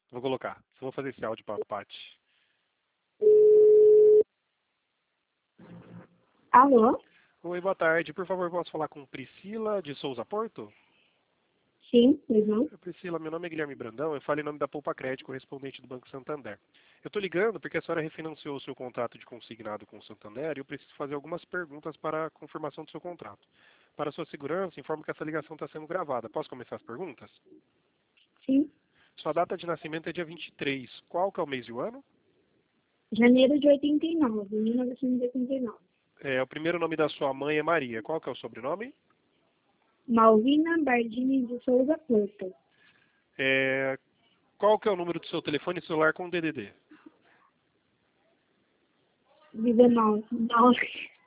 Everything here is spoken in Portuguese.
Vou colocar. Só vou fazer esse áudio para a Paty. Alô? Oi, boa tarde. Por favor, posso falar com Priscila de Souza Porto? Sim, uhum. Priscila, meu nome é Guilherme Brandão. Eu falo em nome da Poupa Crédito, correspondente do Banco Santander. Eu estou ligando porque a senhora refinanciou o seu contrato de consignado com o Santander e eu preciso fazer algumas perguntas para a confirmação do seu contrato. Para sua segurança, informo que essa ligação está sendo gravada. Posso começar as perguntas? Sim. Sua data de nascimento é dia 23. Qual que é o mês e o ano? Janeiro de 89, 1989. O primeiro nome da sua mãe é Maria. Qual que é o sobrenome? Malvina Bardini de Souza Porto. É, Qual que é o número do seu telefone celular com DDD? 19.